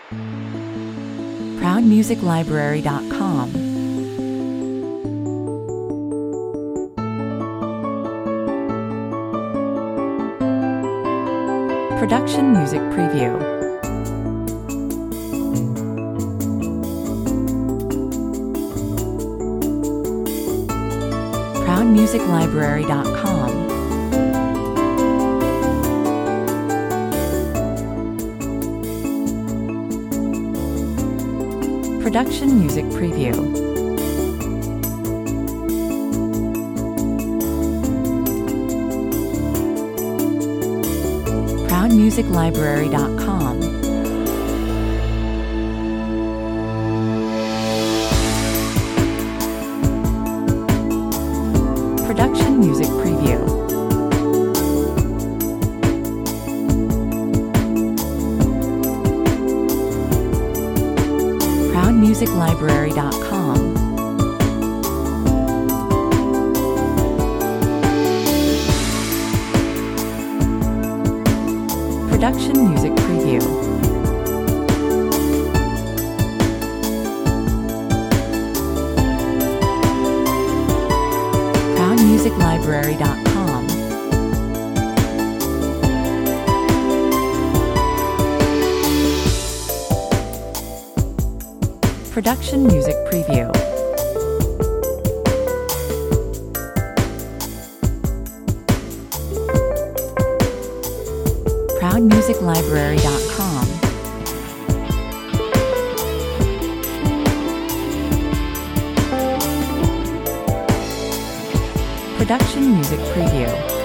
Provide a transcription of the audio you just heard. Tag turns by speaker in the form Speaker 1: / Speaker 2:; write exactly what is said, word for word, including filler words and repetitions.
Speaker 1: proud music library dot com. Production Music Preview. proud music library dot com. Production Music Preview. proud music library dot com. Production Music Preview. proud music library dot com. Production Music Preview. proud music library dot com. Production Music Preview. proud music library dot com. Production Music Preview.